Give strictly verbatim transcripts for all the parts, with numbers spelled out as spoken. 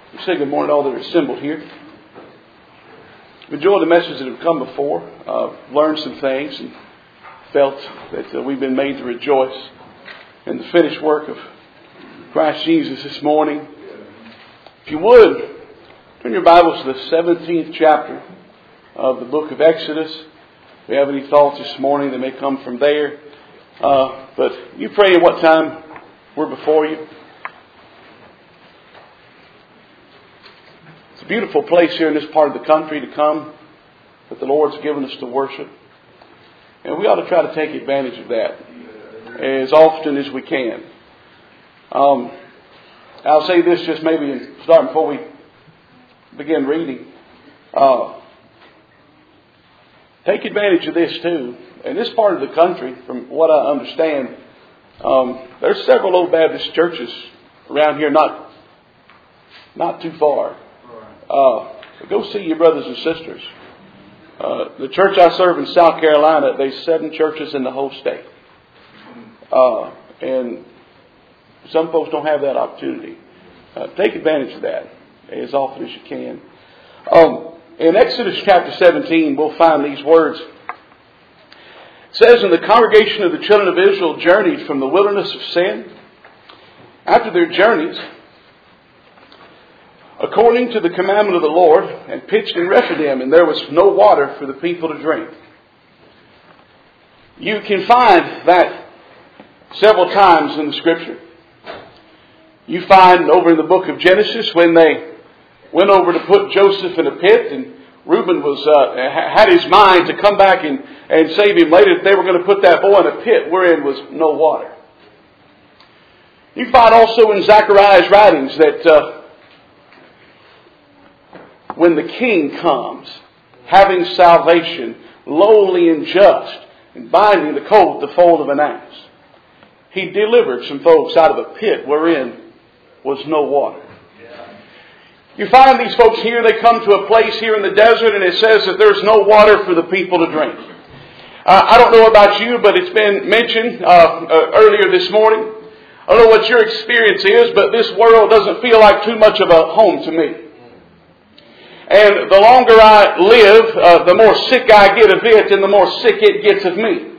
We say good morning to all that are assembled here. I've enjoyed the messages that have come before. Uh, learned some things and felt that uh, we've been made to rejoice in the finished work of Christ Jesus this morning. If you would, turn your Bibles to the seventeenth chapter of the book of Exodus. If you have any thoughts this morning that may come from there. Uh, but you pray at what time we're before you. It's a beautiful place here in this part of the country to come that the Lord's given us to worship. And we ought to try to take advantage of that as often as we can. Um, I'll say this just maybe in starting before we begin reading. Uh, take advantage of this too. In this part of the country, from what I understand, um, there's several old Baptist churches around here, not not too far. Uh, go see your brothers and sisters. Uh, the church I serve in South Carolina, there's seven churches in the whole state. Uh, and some folks don't have that opportunity. Uh, take advantage of that as often as you can. Um, in Exodus chapter seventeen, we'll find these words. It says, "And the congregation of the children of Israel journeyed from the wilderness of sin. After their journeys, according to the commandment of the Lord, and pitched in Rephidim, and there was no water for the people to drink." You can find that several times in the Scripture. You find over in the book of Genesis when they went over to put Joseph in a pit, and Reuben was uh, had his mind to come back and, and save him later. They were going to put that boy in a pit wherein was no water. You find also in Zechariah's writings that uh, when the king comes, having salvation, lowly and just, and binding the colt the fold of an ass, he delivered some folks out of a pit wherein was no water. You find these folks here, they come to a place here in the desert, and it says that there's no water for the people to drink. Uh, I don't know about you, but it's been mentioned uh, uh, earlier this morning. I don't know what your experience is, but this world doesn't feel like too much of a home to me. And the longer I live, uh, the more sick I get of it, and the more sick it gets of me.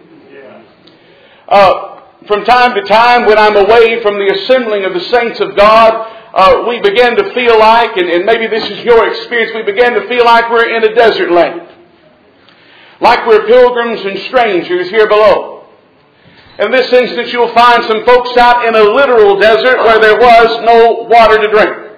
Uh, from time to time, when I'm away from the assembling of the saints of God, uh, we begin to feel like, and, and maybe this is your experience, we begin to feel like we're in a desert land. Like we're pilgrims and strangers here below. In this instance, you'll find some folks out in a literal desert where there was no water to drink.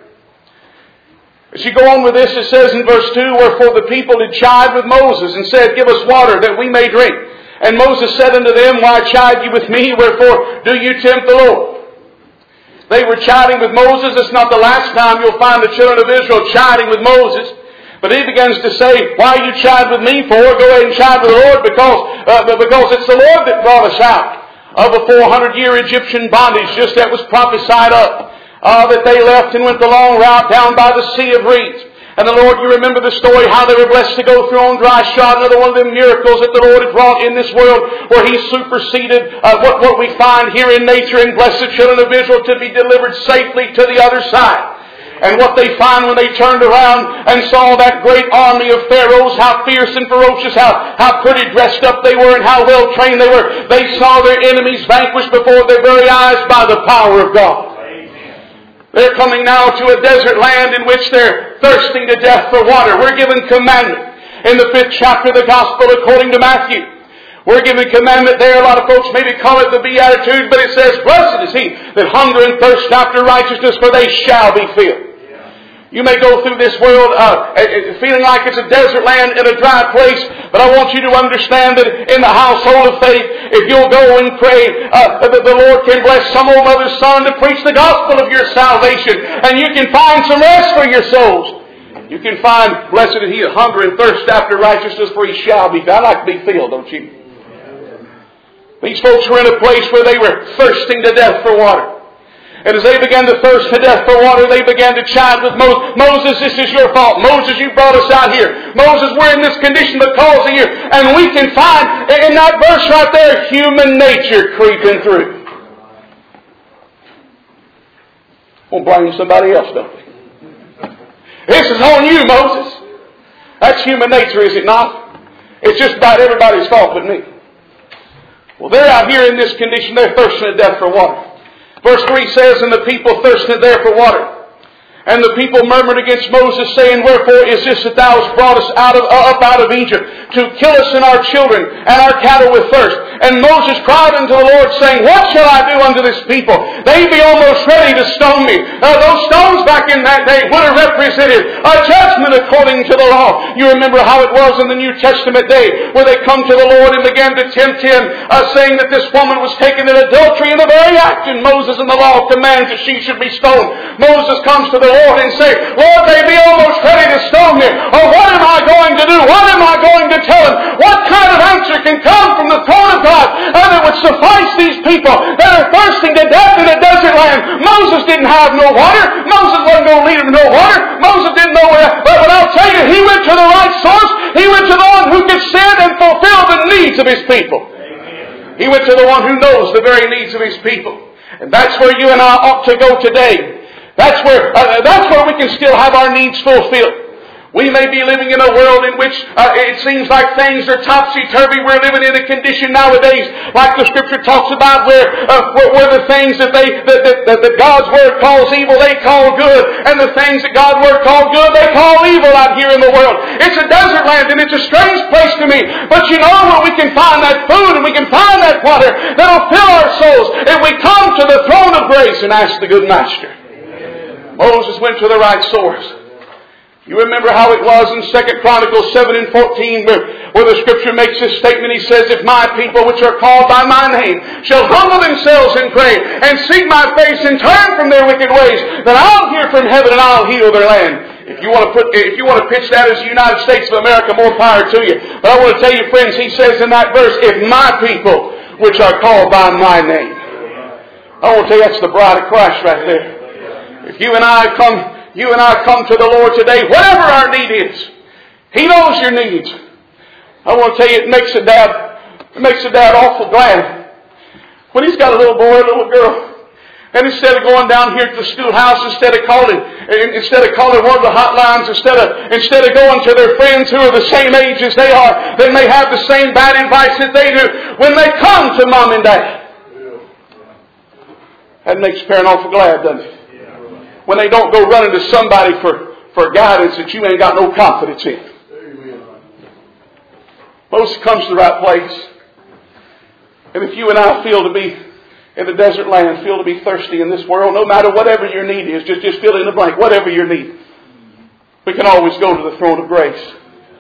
As you go on with this, it says in verse two, "Wherefore the people did chide with Moses, and said, Give us water, that we may drink. And Moses said unto them, Why chide ye with me? Wherefore do you tempt the Lord?" They were chiding with Moses. It's not the last time you'll find the children of Israel chiding with Moses. But he begins to say, "Why you chide with me for? Go ahead and chide with the Lord, because, uh, because it's the Lord that brought us out of a four hundred year Egyptian bondage, just that was prophesied up. Uh, that they left and went the long route down by the Sea of Reeds. And the Lord, you remember the story, how they were blessed to go through on dry shod. Another one of them miracles that the Lord had wrought in this world, where He superseded uh, what, what we find here in nature, and blessed the children of Israel to be delivered safely to the other side. And what they find when they turned around and saw that great army of Pharaohs, how fierce and ferocious, how, how pretty dressed up they were, and how well trained they were, they saw their enemies vanquished before their very eyes by the power of God. They're coming now to a desert land in which they're thirsting to death for water. We're given commandment in the fifth chapter of the Gospel according to Matthew. We're given commandment there. A lot of folks maybe call it the Beatitudes, but it says, "Blessed is he that hunger and thirst after righteousness, for they shall be filled." You may go through this world uh, feeling like it's a desert land in a dry place, but I want you to understand that in the household of faith, if you'll go and pray, uh, that the Lord can bless some old mother's son to preach the gospel of your salvation, and you can find some rest for your souls. You can find, "Blessed is he that hunger and thirst after righteousness, for he shall be filled." I like to be filled, don't you? These folks were in a place where they were thirsting to death for water. And as they began to thirst to death for water, they began to chide with Moses. "Moses, this is your fault. Moses, you brought us out here. Moses, we're in this condition because of you." And we can find in that verse right there, human nature creeping through. We'll blame somebody else, don't we? This is on you, Moses. That's human nature, is it not? It's just about everybody's fault but me. Well, they're out here in this condition. They're thirsting to death for water. Verse three says, and the people thirsted there for water. And the people murmured against Moses, saying, wherefore is this that thou hast brought us out of, uh, up out of Egypt, to kill us and our children and our cattle with thirst? And Moses cried unto the Lord, saying, what shall I do unto this people? They be almost ready to stone me. Uh, those stones back in that day would have represented a judgment according to the law. You remember how it was in the New Testament day, where they come to the Lord and began to tempt Him, uh, saying that this woman was taken in adultery in the very act, and Moses in the law commands that she should be stoned. Moses comes to the Lord and say, Lord, they be almost ready to stone me. Or what am I going to do? What am I going to tell them? What kind of answer can come from the throne of God and that would suffice these people that are thirsting to death in a desert land? Moses didn't have no water. Moses wasn't going to lead them to no water. Moses didn't know where. But, but I'll tell you, he went to the right source. He went to the one who could send and fulfill the needs of His people. He went to the one who knows the very needs of His people. And that's where you and I ought to go today. That's where, uh, that's where we can still have our needs fulfilled. We may be living in a world in which uh, it seems like things are topsy-turvy. We're living in a condition nowadays, like the Scripture talks about, where, uh, where, where the things that, they, that, that, that God's Word calls evil, they call good. And the things that God's Word calls good, they call evil out here in the world. It's a desert land and it's a strange place to me. But you know where we can find that food and we can find that water that'll fill our souls if we come to the throne of grace and ask the good Master. Moses went to the right source. You remember how it was in Second Chronicles seven and fourteen where, where the Scripture makes this statement. He says, if my people which are called by my name shall humble themselves and pray and seek my face and turn from their wicked ways, then I'll hear from heaven and I'll heal their land. If you want to put, if you want to pitch that as the United States of America, more power to you. But I want to tell you, friends, he says in that verse, if my people which are called by my name. I want to tell you, that's the bride of Christ right there. If you and I come... You and I come to the Lord today, whatever our need is. He knows your needs. I want to tell you, it makes a dad, it makes a dad awful glad when he's got a little boy, a little girl, and instead of going down here to the schoolhouse, instead of calling, instead of calling one of the hotlines, instead of instead of going to their friends who are the same age as they are, that may have the same bad advice that they do, when they come to mom and dad, that makes a parent awful glad, doesn't it? When they don't go running to somebody for, for guidance that you ain't got no confidence in. Moses comes to the right place. And if you and I feel to be in the desert land, feel to be thirsty in this world, no matter whatever your need is, just, just fill in the blank, whatever your need, we can always go to the throne of grace.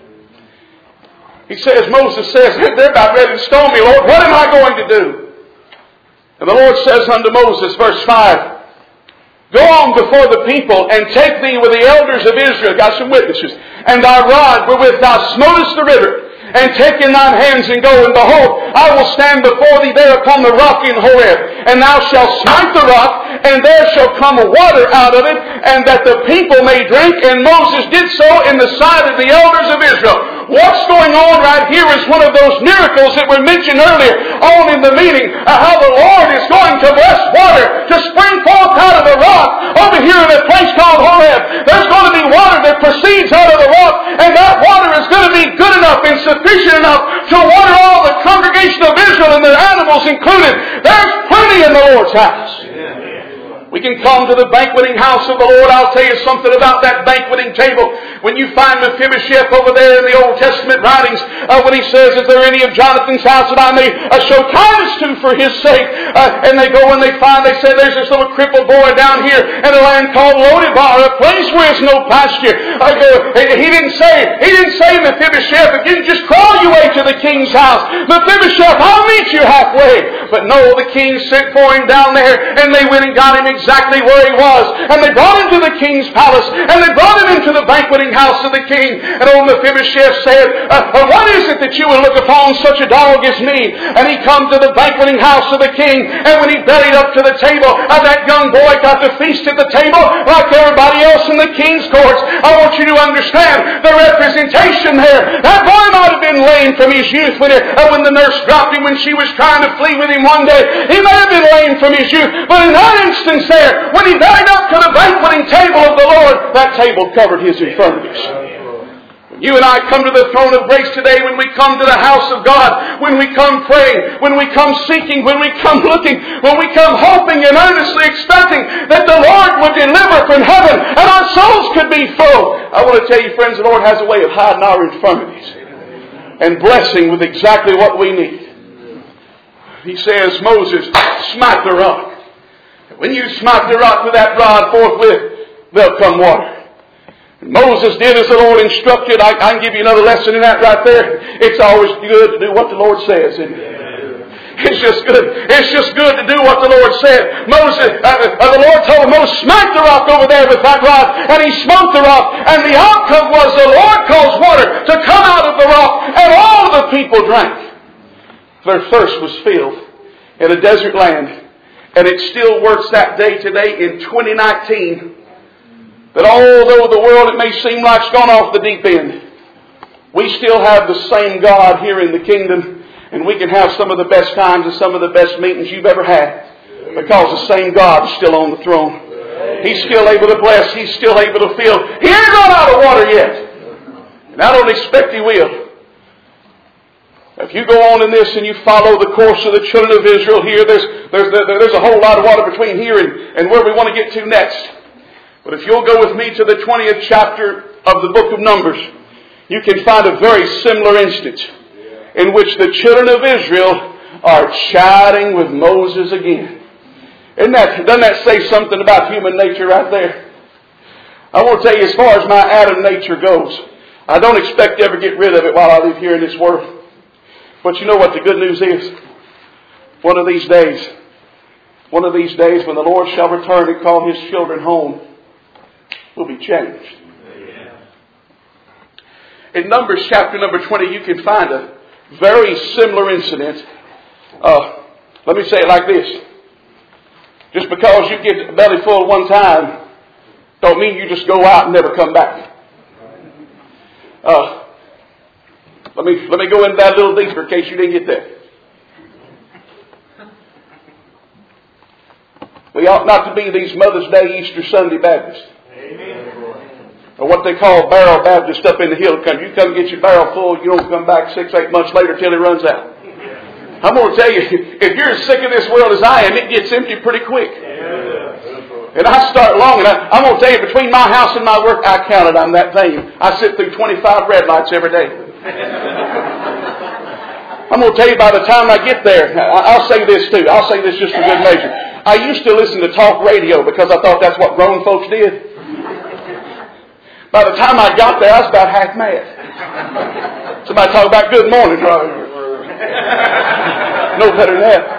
He says, Moses says, they're about ready to stone me, Lord. What am I going to do? And the Lord says unto Moses, verse five, go on before the people, and take thee with the elders of Israel, got some witnesses, and thy rod wherewith thou smotest the river, and take in thine hands and go, and behold, I will stand before thee there upon the rock in Horeb, and thou shalt smite the rock, and there shall come water out of it, and that the people may drink. And Moses did so in the sight of the elders of Israel. What's going on right here is one of those miracles that were mentioned earlier on in the meeting, uh, how the Lord is going to bless water to spring forth out of the rock. Over here in a place called Horeb, there's going to be water that proceeds out of the rock, and that water is going to be good enough and sufficient enough to water all the congregation of Israel and their animals included. There's plenty in the Lord's house. We can come to the banqueting house of the Lord. I'll tell you something about that banqueting table. When you find Mephibosheth over there in the Old Testament writings, uh, when he says, is there any of Jonathan's house that I may uh, show kindness to for his sake? Uh, and they go and they find, they say, there's this little crippled boy down here in a land called Lodebar, a place where there's no pasture. I go, he didn't say, he didn't say, Mephibosheth, if you can just crawl your way to the king's house. Mephibosheth, I'll meet you halfway. But no, the king sent for him down there, and they went and got him exactly where he was. And they brought him to the king's palace, and they brought him into the banqueting house of the king. And old Mephibosheth said, uh, what is it that you will look upon such a dog as me? And he come to the banqueting house of the king, and when he bellied up to the table, uh, that young boy got to feast at the table like everybody else in the king's courts. I want you to understand the representation there. That boy might have been lame from his youth when, it, uh, when the nurse dropped him when she was trying to flee with him one day. He may have been lame from his youth, but in that instance there, there, when he dined up to the banqueting table of the Lord, that table covered his infirmities. You and I come to the throne of grace today, when we come to the house of God, when we come praying, when we come seeking, when we come looking, when we come hoping and earnestly expecting that the Lord would deliver from heaven and our souls could be full. I want to tell you, friends, the Lord has a way of hiding our infirmities and blessing with exactly what we need. He says, Moses, smite the rock. When you smite the rock with that rod, forthwith there'll come water. Moses did as the Lord instructed. I, I can give you another lesson in that right there. It's always good to do what the Lord says, isn't it? It's just good. It's just good to do what the Lord said. Moses, uh, uh, the Lord told Moses, smite the rock over there with that rod. And he smote the rock. And the outcome was the Lord caused water to come out of the rock. And all the people drank. Their thirst was filled in a desert land. And it still works that day today in twenty nineteen. That although the world, it may seem like it's gone off the deep end, we still have the same God here in the kingdom, and we can have some of the best times and some of the best meetings you've ever had, because the same God is still on the throne. He's still able to bless. He's still able to fill. He ain't run out of water yet, and I don't expect He will. If you go on in this and you follow the course of the children of Israel here, there's, there's, there's a whole lot of water between here and, and where we want to get to next. But if you'll go with me to the twentieth chapter of the book of Numbers, you can find a very similar instance in which the children of Israel are chiding with Moses again. Isn't that, doesn't that say something about human nature right there? I want to tell you, as far as my Adam nature goes, I don't expect to ever get rid of it while I live here in this world. But you know what the good news is? One of these days, one of these days when the Lord shall return and call His children home, will be changed. In Numbers chapter number twenty, you can find a very similar incident. Uh, let me say it like this. Just because you get a belly full one time, don't mean you just go out and never come back. Uh, let me let me go into that a little deeper in case you didn't get that. We ought not to be these Mother's Day, Easter Sunday Baptists. Or what they call barrel Baptist up in the hill country. You come get your barrel full, you don't come back six, eight months later till it runs out. I'm going to tell you, if you're as sick of this world as I am, it gets empty pretty quick. And I start longing. I, I'm going to tell you, between my house and my work, I counted I'm that vain. I sit through twenty-five red lights every day. I'm going to tell you, by the time I get there, I'll say this too. I'll say this just for good measure. I used to listen to talk radio because I thought that's what grown folks did. By the time I got there, I was about half mad. Somebody talk about good morning. No better than that.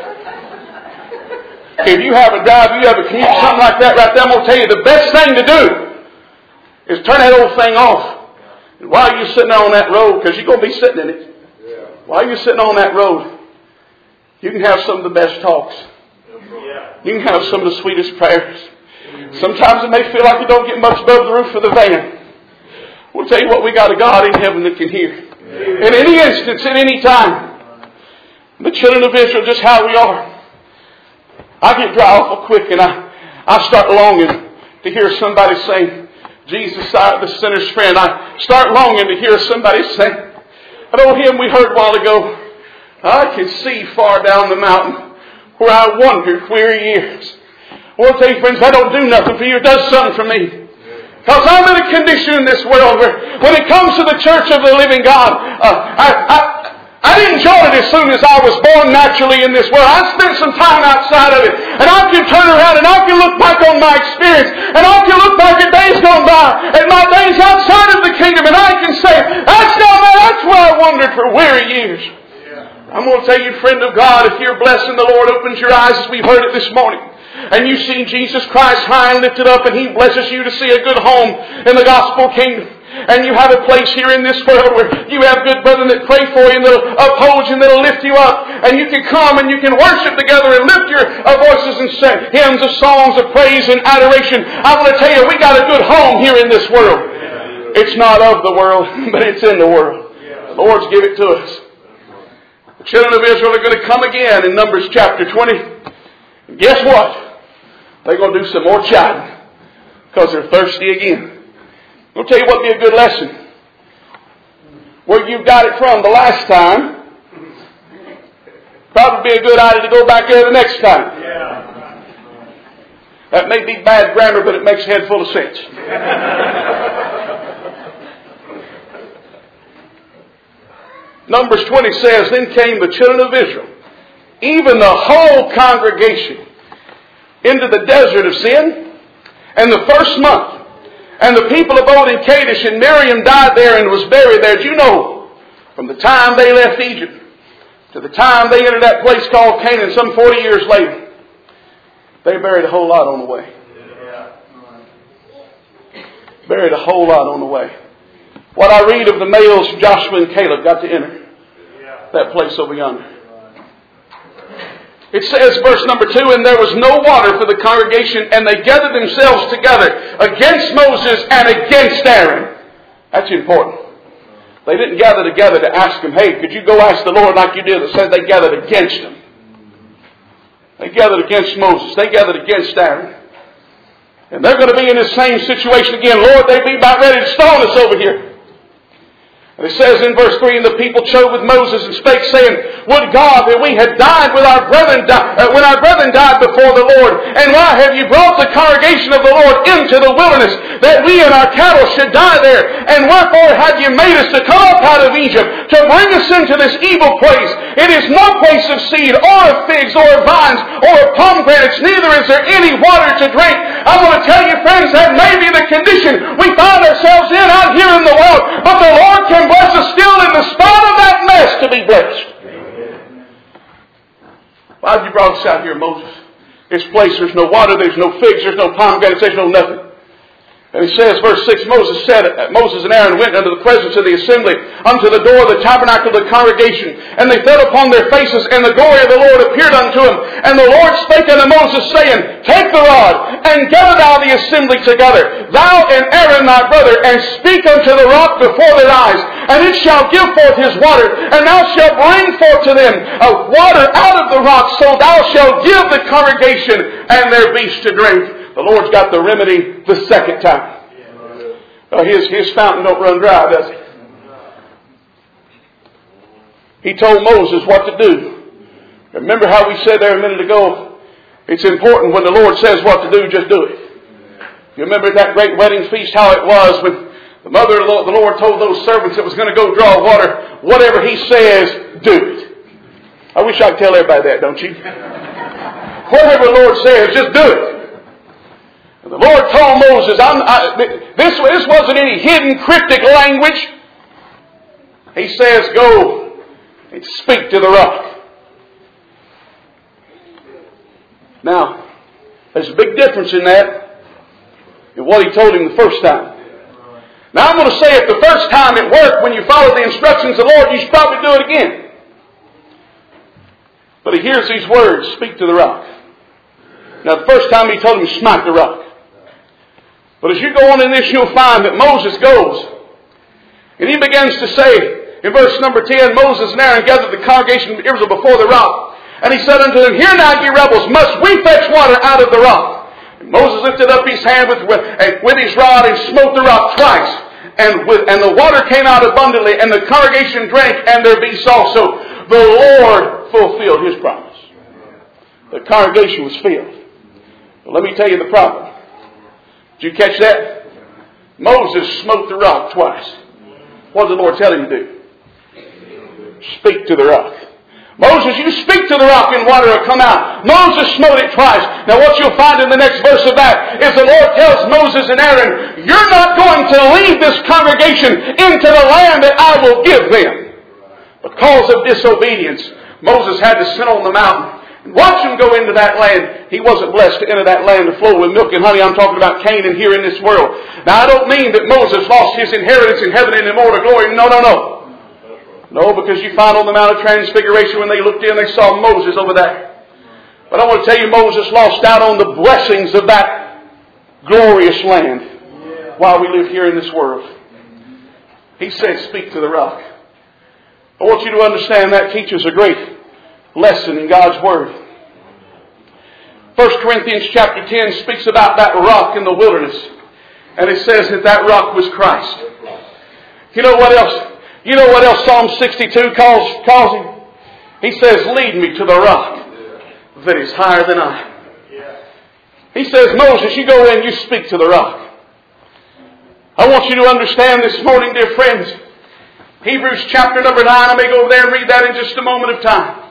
If you have a drive, you have a commute, something like that right there, I'm going to tell you the best thing to do is turn that old thing off. And while you're sitting on that road, because you're going to be sitting in it, while you're sitting on that road, you can have some of the best talks. You can have some of the sweetest prayers. Sometimes it may feel like you don't get much above the roof of the van. We'll tell you what, we got a God in heaven that can hear. In any instance, at any time. The children of Israel, just how we are. I get dry awful quick and I, I start longing to hear somebody say, Jesus, the sinner's friend. I start longing to hear somebody say, I know him we heard a while ago. I can see far down the mountain where I wandered weary years. I want to tell you, friends, that don't do nothing for you. It does something for me. Because I'm in a condition in this world where when it comes to the church of the living God, uh, I, I, I didn't join it as soon as I was born naturally in this world. I spent some time outside of it. And I can turn around and I can look back on my experience. And I can look back at days gone by and my days outside of the kingdom. And I can say, that's not that. That's where I wandered for weary years. I'm going to tell you, friend of God, if you're blessed and the Lord opens your eyes as we've heard it this morning, and you see Jesus Christ high and lifted up, and He blesses you to see a good home in the gospel kingdom. And you have a place here in this world where you have good brethren that pray for you and that'll uphold you and that'll lift you up. And you can come and you can worship together and lift your voices and sing hymns of songs of praise and adoration. I want to tell you, we got a good home here in this world. It's not of the world, but it's in the world. The Lord's give it to us. The children of Israel are going to come again in Numbers chapter twenty. And guess what? they're going to do some more chiding because they're thirsty again. I'll tell you what would be a good lesson. Where you got it from the last time, probably be a good idea to go back there the next time. Yeah. That may be bad grammar, but it makes a head full of sense. Numbers twenty says, Then came the children of Israel, even the whole congregation, into the desert of Sin, and the first month. And the people abode in Kadesh, and Miriam died there and was buried there. Do you know, from the time they left Egypt to the time they entered that place called Canaan, some forty years later, they buried a whole lot on the way. Buried a whole lot on the way. What I read of the males, Joshua and Caleb, got to enter that place over yonder. It says, verse number two, And there was no water for the congregation, and they gathered themselves together against Moses and against Aaron. That's important. They didn't gather together to ask him, hey, could you go ask the Lord like you did? It said they gathered against him. They gathered against Moses. They gathered against Aaron. And they're going to be in the same situation again. Lord, they be about ready to stone us over here. And it says in verse three, And the people chode with Moses and spake, saying, Would God that we had died with our brethren, uh, when our brethren died before the Lord. And why have you brought the congregation of the Lord into the wilderness, that we and our cattle should die there? And wherefore have you made us to come up out of Egypt, to bring us into this evil place? It is no place of seed, or of figs, or of vines, or of pomegranates, neither is there any water to drink. I want to tell you, friends, that may be the condition we find ourselves in out here in the world. But the Lord can bless us still in the spot of that mess to be blessed. Why have you brought us out here, Moses? This place, there's no water, there's no figs, there's no pomegranates, there's no nothing. And he says, verse six, Moses said, Moses and Aaron went unto the presence of the assembly, unto the door of the tabernacle of the congregation, and they fell upon their faces, and the glory of the Lord appeared unto them. And the Lord spake unto Moses, saying, Take the rod, and gather thou the assembly together, thou and Aaron thy brother, and speak unto the rock before their eyes, and it shall give forth his water, and thou shalt bring forth to them a water out of the rock, so thou shalt give the congregation and their beasts to drink. The Lord's got the remedy the second time. Uh, his, his fountain don't run dry, does it? He told Moses what to do. Remember how we said there a minute ago, it's important when the Lord says what to do, just do it. You remember that great wedding feast, how it was when the mother of the Lord told those servants that was going to go draw water, whatever He says, do it. I wish I could tell everybody that, don't you? Whatever the Lord says, just do it. The Lord told Moses, I'm, I, this, this wasn't any hidden cryptic language. He says, go and speak to the rock. Now, there's a big difference in that and what He told him the first time. Now, I'm going to say if the first time it worked when you followed the instructions of the Lord, you should probably do it again. But he hears these words, speak to the rock. Now, the first time He told him, smite the rock. But as you go on in this, you'll find that Moses goes, and he begins to say, in verse number ten, Moses and Aaron gathered the congregation of Israel before the rock. And he said unto them, Hear now, ye rebels, must we fetch water out of the rock? And Moses lifted up his hand with, with, with his rod and smote the rock twice. And, with, and the water came out abundantly, and the congregation drank, and their beasts also. The Lord fulfilled His promise. The congregation was filled. But let me tell you the problem. Did you catch that? Moses smote the rock twice. What did the Lord tell him to do? Speak to the rock. Moses, you speak to the rock and water will come out. Moses smote it twice. Now what you'll find in the next verse of that is the Lord tells Moses and Aaron, you're not going to lead this congregation into the land that I will give them. Because of disobedience, Moses had to sit on the mountain and watch them go into that land. He wasn't blessed to enter that land to flow with milk and honey. I'm talking about Canaan here in this world. Now I don't mean that Moses lost his inheritance in heaven and immortal glory. No, no, no. No, because you find on the Mount of Transfiguration when they looked in, they saw Moses over there. But I want to tell you, Moses lost out on the blessings of that glorious land while we live here in this world. He said, speak to the rock. I want you to understand that teaches a great lesson in God's Word. First Corinthians chapter ten speaks about that rock in the wilderness. And it says that that rock was Christ. You know what else? You know what else Psalm sixty-two calls, calls him? He says, lead me to the rock that is higher than I. He says, Moses, you go in, you speak to the rock. I want you to understand this morning, dear friends, Hebrews chapter number nine, I may go over there and read that in just a moment of time.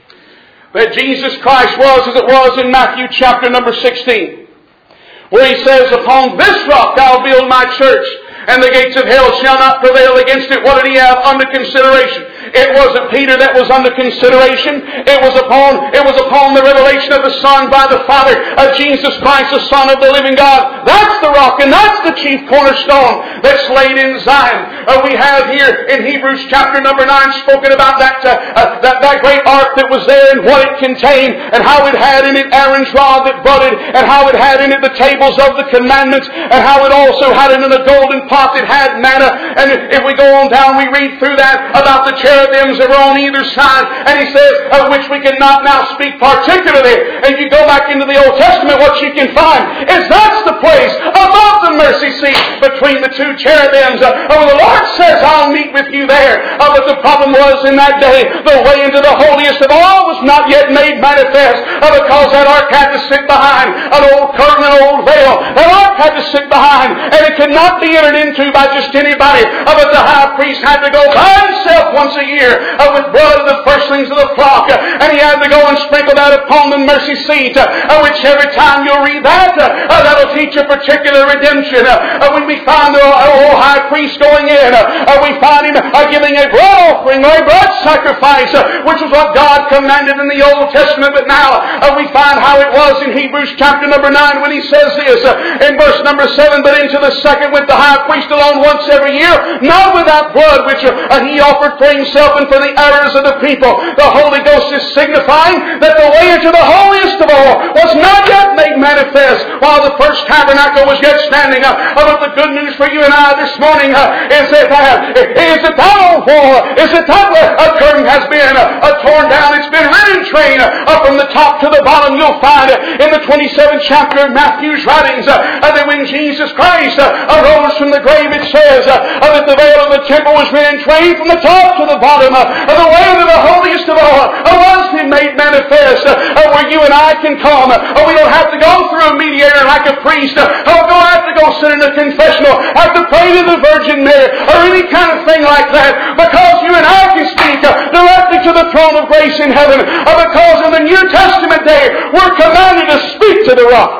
That Jesus Christ was as it was in Matthew chapter number sixteen, where He says, upon this rock I'll build my church, and the gates of hell shall not prevail against it. What did He have under consideration? It wasn't Peter that was under consideration. It was upon, it was upon the revelation of the Son by the Father of Jesus Christ, the Son of the living God. That's the rock, and that's the chief cornerstone that's laid in Zion. Uh, we have here in Hebrews chapter number nine spoken about that, uh, uh, that, that great ark that was there and what it contained, and how it had in it Aaron's rod that budded, and how it had in it the tables of the commandments, and how it also had it in a golden pot that had manna. And if we go on down, we read through that about the cherubims that were on either side. And he says, of which we cannot now speak particularly. And you go back into the Old Testament, what you can find is that's the place above the mercy seat between the two cherubims. Uh, where the Lord says, I'll meet with you there. Uh, but the problem was in that day, the way into the holiest of all was not yet made manifest. Uh, because that ark had to sit behind an old curtain, an old veil. That ark had to sit behind, and it could not be entered into by just anybody. Uh, but the high priest had to go by himself once a year uh, with blood of the firstlings of the flock. Uh, and he had to go and sprinkle that upon the mercy seat. Uh, which every time you'll read that, uh, uh, that'll teach a particular redemption. Uh, uh, when we find the old high priest going in, uh, uh, we find him uh, giving a blood offering or a blood sacrifice, uh, which was what God commanded in the Old Testament. But now uh, we find how it was in Hebrews chapter number nine when he says this uh, in verse number seven, but into the second went the high priest alone once every year, not without blood, which uh, he offered for himself and for the errors of the people. The Holy Ghost is signifying that the way into the holiest of all was not yet made manifest while the first tabernacle was yet standing. Uh, but the good news for you and I this morning uh, is that uh, is that that old wall, is that that uh, curtain has been uh, uh, torn down. It's been rent in twain uh, from the top to the bottom. You'll find uh, in the twenty-seventh chapter of Matthew's writings uh, uh, that when Jesus Christ uh, arose from the grave, it says uh, uh, that the veil of the temple was rent in twain from the top to the bottom. Uh, uh, the way into the holiest of all uh, was been made manifest, uh, uh, where you and I can come. Uh, we don't have to go through a mediator like a priest. Uh, uh, we don't have to go sit in a confessional, have to pray to the Virgin Mary, or any kind of thing like that, because you and I can speak uh, directly to the throne of grace in heaven. Uh, because in the New Testament day, we're commanded to speak to the rock.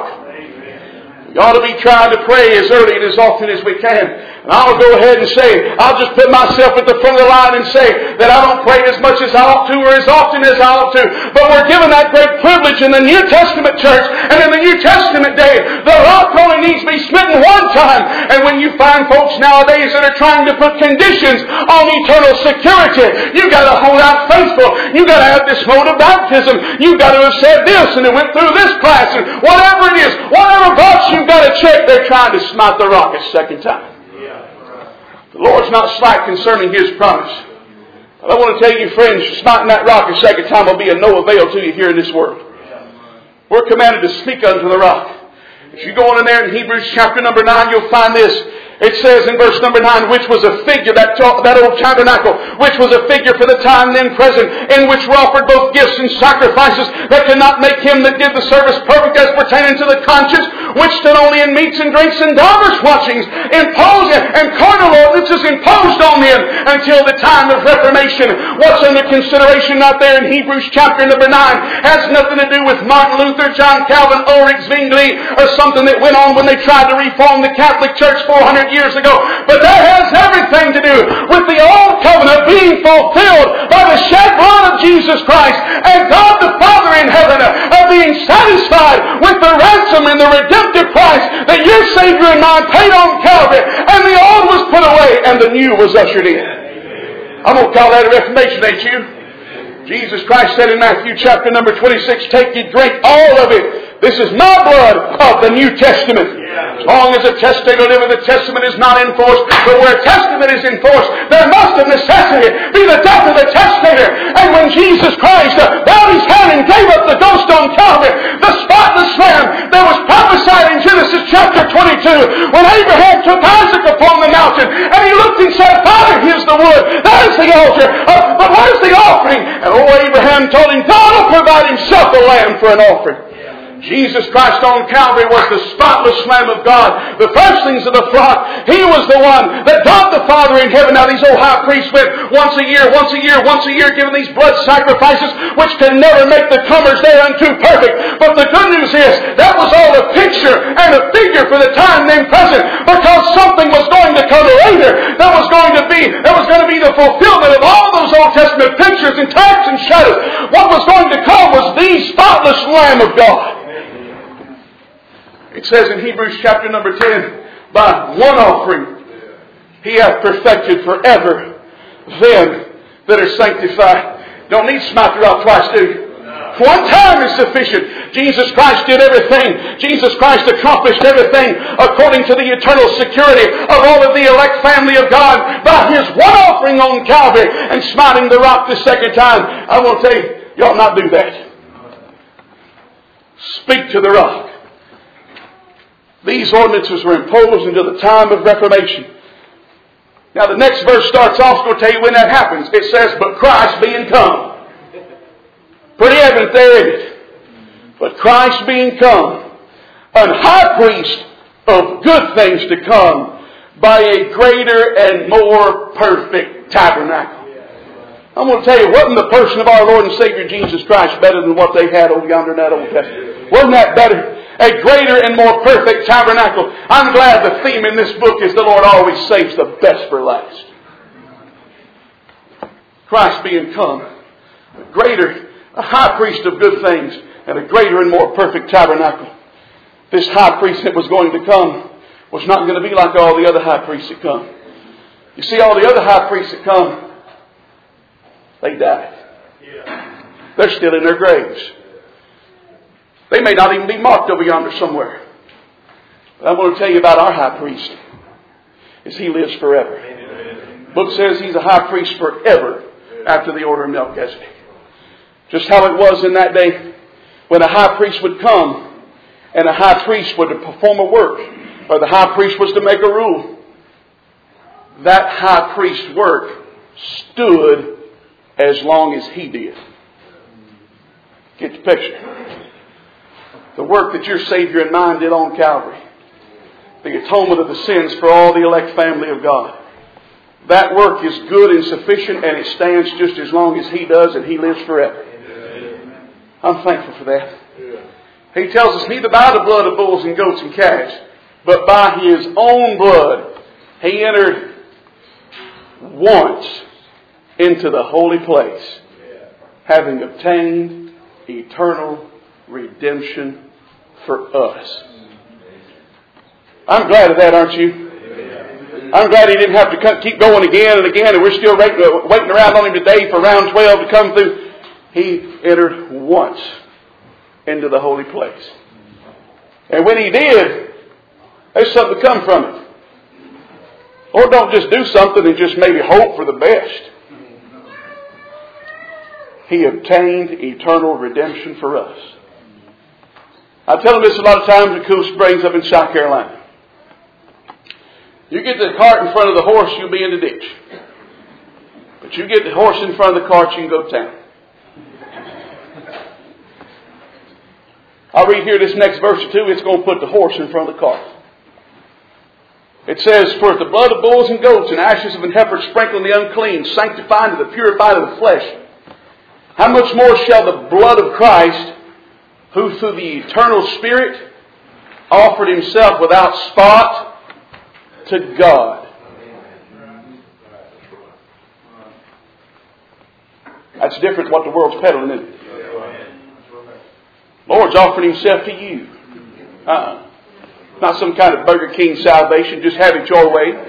We ought to be trying to pray as early and as often as we can. And I'll go ahead and say, I'll just put myself at the front of the line and say that I don't pray as much as I ought to or as often as I ought to. But we're given that great privilege in the New Testament church. And in the New Testament day, the rock only needs to be smitten one time. And when you find folks nowadays that are trying to put conditions on eternal security, you've got to hold out faithful. You've got to have this mode of baptism. You've got to have said this and it went through this class. And whatever it is, whatever box you've got to check, they're trying to smite the rock a second time. The Lord's not slack concerning His promise. But I want to tell you, friends, smiting that rock a second time will be of no avail to you here in this world. We're commanded to speak unto the rock. If you go on in there in Hebrews chapter number nine, you'll find this. It says in verse number nine, which was a figure, that, that old tabernacle, which was a figure for the time then present, in which were offered both gifts and sacrifices that could not make him that did the service perfect as pertaining to the conscience, which stood only in meats and drinks and divers watchings, imposed and carnal ordinances imposed on them until the time of Reformation. What's under consideration out there in Hebrews chapter number nine has nothing to do with Martin Luther, John Calvin, Ulrich Zwingli, or something that went on when they tried to reform the Catholic Church four hundred years ago. But that has everything to do with the old covenant being fulfilled by the shed blood of Jesus Christ, and God the Father in heaven uh, being satisfied with the ransom and the redemptive price that your Savior and mine paid on Calvary, and the old was put away and the new was ushered in. I'm going to call that a reformation, ain't you? Jesus Christ said in Matthew chapter number twenty-six, take ye, drink all of it. This is my blood of the New Testament. As long as a testator liveth, the testament is not enforced. But where a testament is enforced, there must of necessity be the death of the testator. And when Jesus Christ bowed His head and gave up the ghost on Calvary, the spot When Abraham took Isaac upon the mountain and he looked and said, Father, here's the wood. There's the altar. Uh, but where's the offering? And old Abraham told him, God will provide himself a lamb for an offering. Jesus Christ on Calvary was the spotless Lamb of God, the firstlings of the flock. He was the one that God the Father in heaven. Now these old high priests went once a year, once a year, once a year, giving these blood sacrifices, which can never make the comers thereunto perfect. But the good news is, that was all a picture and a figure for the time then present, because something was going to come later. That was going to be, that was going to be the fulfillment of all those Old Testament pictures and types and shadows. What was going to come was the spotless Lamb of God. It says in Hebrews chapter number ten, by one offering He hath perfected forever them that are sanctified. Don't need to smite the rock twice, do you? One time is sufficient. Jesus Christ did everything. Jesus Christ accomplished everything according to the eternal security of all of the elect family of God by His one offering on Calvary and smiting the rock the second time. I want to tell you, you ought not do that. Speak to the rock. These ordinances were imposed until the time of Reformation. Now the next verse starts off, going to tell you when that happens. It says, but Christ being come. Pretty evident there, isn't it? But Christ being come, an high priest of good things to come, by a greater and more perfect tabernacle. I'm going to tell you, wasn't the person of our Lord and Savior Jesus Christ better than what they had over yonder in that Old Testament? Wasn't that better? A greater and more perfect tabernacle. I'm glad the theme in this book is the Lord always saves the best for last. Christ being come, a greater, a high priest of good things, and a greater and more perfect tabernacle. This high priest that was going to come was not going to be like all the other high priests that come. You see, all the other high priests that come, they died. They're still in their graves. They may not even be marked over yonder somewhere. But I'm going to tell you about our high priest. Is he lives forever. The book says he's a high priest forever after the order of Melchizedek. Just how it was in that day when a high priest would come and a high priest would perform a work, or the high priest was to make a rule. That high priest's work stood as long as he did. Get the picture. The work that your Savior and mine did on Calvary. The atonement of the sins for all the elect family of God. That work is good and sufficient, and it stands just as long as He does, and He lives forever. I'm thankful for that. He tells us, neither by the blood of bulls and goats and calves, but by His own blood, He entered once into the holy place, having obtained eternal redemption for us. I'm glad of that, aren't you? I'm glad He didn't have to keep going again and again, and we're still waiting around on Him today for round twelve to come through. He entered once into the holy place. And when He did, there's something to come from it. Or don't just do something and just maybe hope for the best. He obtained eternal redemption for us. I tell them this a lot of times at Cool Springs up in South Carolina. You get the cart in front of the horse, you'll be in the ditch. But you get the horse in front of the cart, you can go to town. I'll read here this next verse or two. It's going to put the horse in front of the cart. It says, for if the blood of bulls and goats and ashes of an heifer sprinkling the unclean, sanctifying to the purified of the flesh, how much more shall the blood of Christ, who through the eternal Spirit offered Himself without spot to God. That's different from what the world's peddling, isn't it? Lord's offering Himself to you. Uh-uh. Not some kind of Burger King salvation, just have it your way.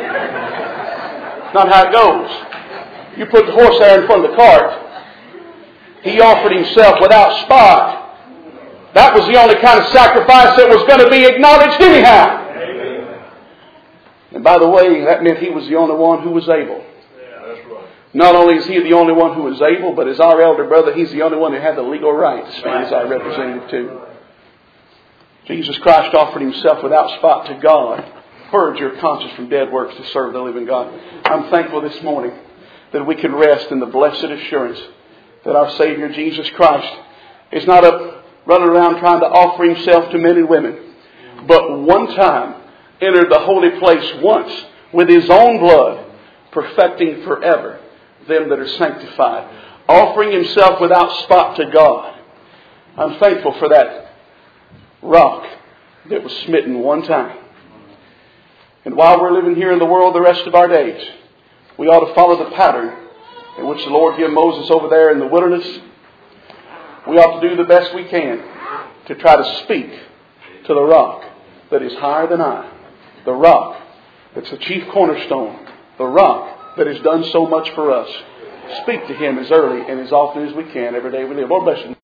Not how it goes. You put the horse there in front of the cart. He offered Himself without spot. That was the only kind of sacrifice that was going to be acknowledged anyhow. And by the way, that meant He was the only one who was able. Not only is He the only one who is able, but as our elder brother, He's the only one who had the legal right to stand as our representative too. Jesus Christ offered Himself without spot to God. Purge your conscience from dead works to serve the living God. I'm thankful this morning that we can rest in the blessed assurance that our Savior Jesus Christ is not up running around trying to offer Himself to men and women, but one time entered the holy place once with His own blood, perfecting forever them that are sanctified, offering Himself without spot to God. I'm thankful for that rock that was smitten one time. And while we're living here in the world the rest of our days, we ought to follow the pattern in which the Lord gave Moses over there in the wilderness. We ought to do the best we can to try to speak to the rock that is higher than I. The rock that's the chief cornerstone. The rock that has done so much for us. Speak to Him as early and as often as we can every day we live. Lord bless you.